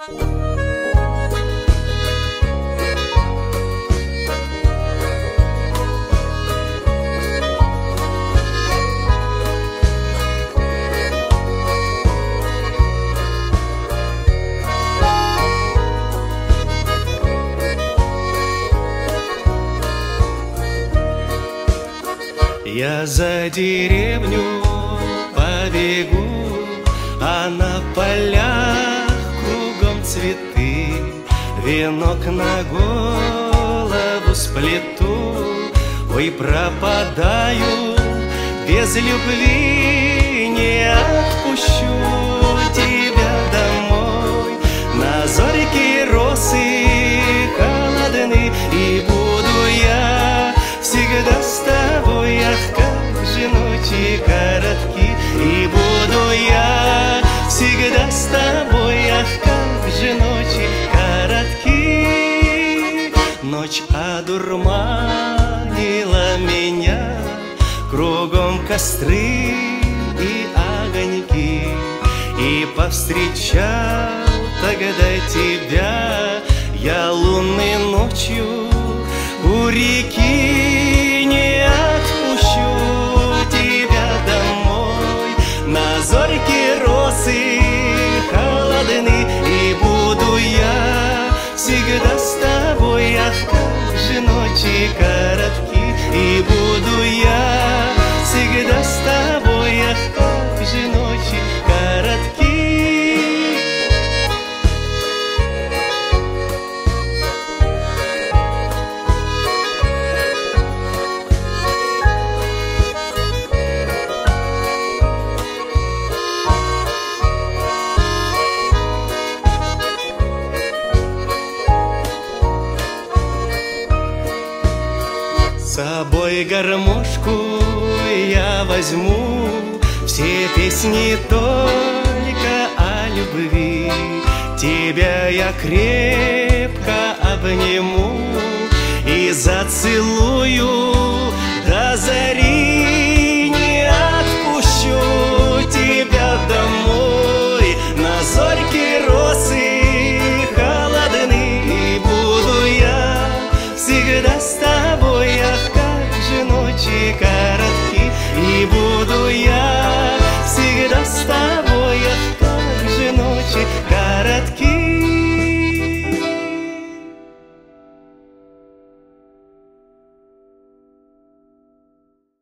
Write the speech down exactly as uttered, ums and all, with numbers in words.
Я за деревню побегу, а на полях кругом цветы. Венок на голову сплету, ой, пропадаю без любви, не отпущу тебя домой. На зорьки росы холодны, и буду я всегда с тобой. Ах, как же ночи коротки, и буду я всегда с тобой. Ах, как же ночи коротки. Ночь одурманила меня, кругом костры и огоньки, и повстречал тогда тебя я лунной ночью у реки. Не отпущу тебя домой, на зорьки росы холодны, и буду я всегда с тобой. Ах, как же ночи коротки, и буду я всегда с тобой. Ах, как же ночи коротки. С собой гармошку я возьму, все песни только о любви. Тебя я крепко обниму и зацелую до зари.